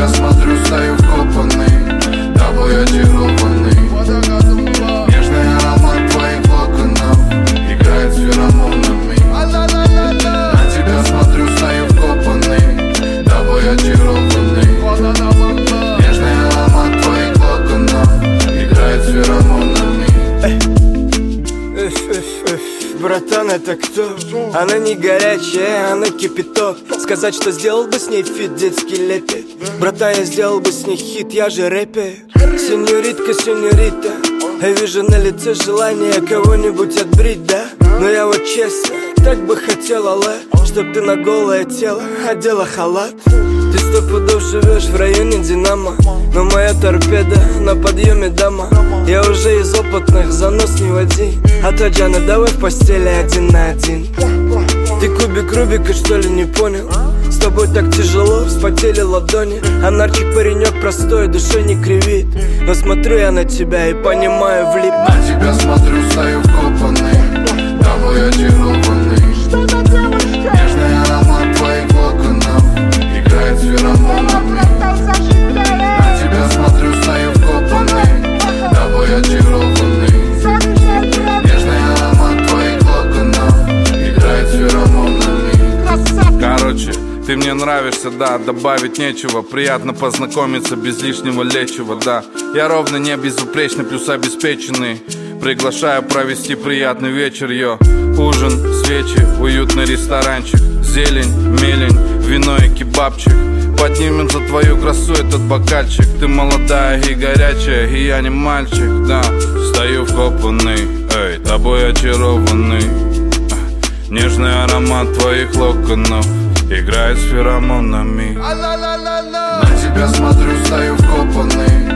тебя смотрю, стою вкопанный, тобой очарованный. Нежный аромат твоих локонов играет с феромонами. На тебя смотрю, стою вкопанный, тобой очарованный. Нежный аромат твоих локонов играет с феромонами. Братан, это кто? Она не горячая, она кипяток. Сказать, что сделал бы с ней фит, детский лепет. Братан, я сделал бы с ней хит, я же рэпер. Сеньоритка, сеньорита, я вижу на лице желание кого-нибудь отбрить, да? Но я вот честно, так бы хотела, чтоб ты на голое тело одела халат. Ты 100 пудов живешь в районе Динамо, но моя торпеда на подъеме, дама. Я уже из опытных, занос не води. А то, Джана, давай в постели 1 на 1. Ты кубик Рубика, что ли, не понял? С тобой так тяжело, вспотели ладони. А нарчик паренек простой, душой не кривит. Но смотрю я на тебя и понимаю, влип. На тебя смотрю, стою вкопанный, тобой очарованный. Нежный аромат твоих локонов играет с феромонами. На тебя смотрю, стою вкопанный, тобой очарованный. Нежный аромат твоих локонов играет с феромонами. Короче, ты мне нравишься, да, добавить нечего. Приятно познакомиться без лишнего лечива, да. Я ровно не безупречный, плюс обеспеченный. Приглашаю провести приятный вечер, йо. Ужин, свечи, уютный ресторанчик. Зелень, мелень, вино и кебабчик. Поднимем за твою красу этот бокальчик. Ты молодая и горячая, и я не мальчик, да. Стою вкопанный, эй, тобой очарованный. Нежный аромат твоих локонов играет с феромонами. На тебя смотрю, стою вкопанный,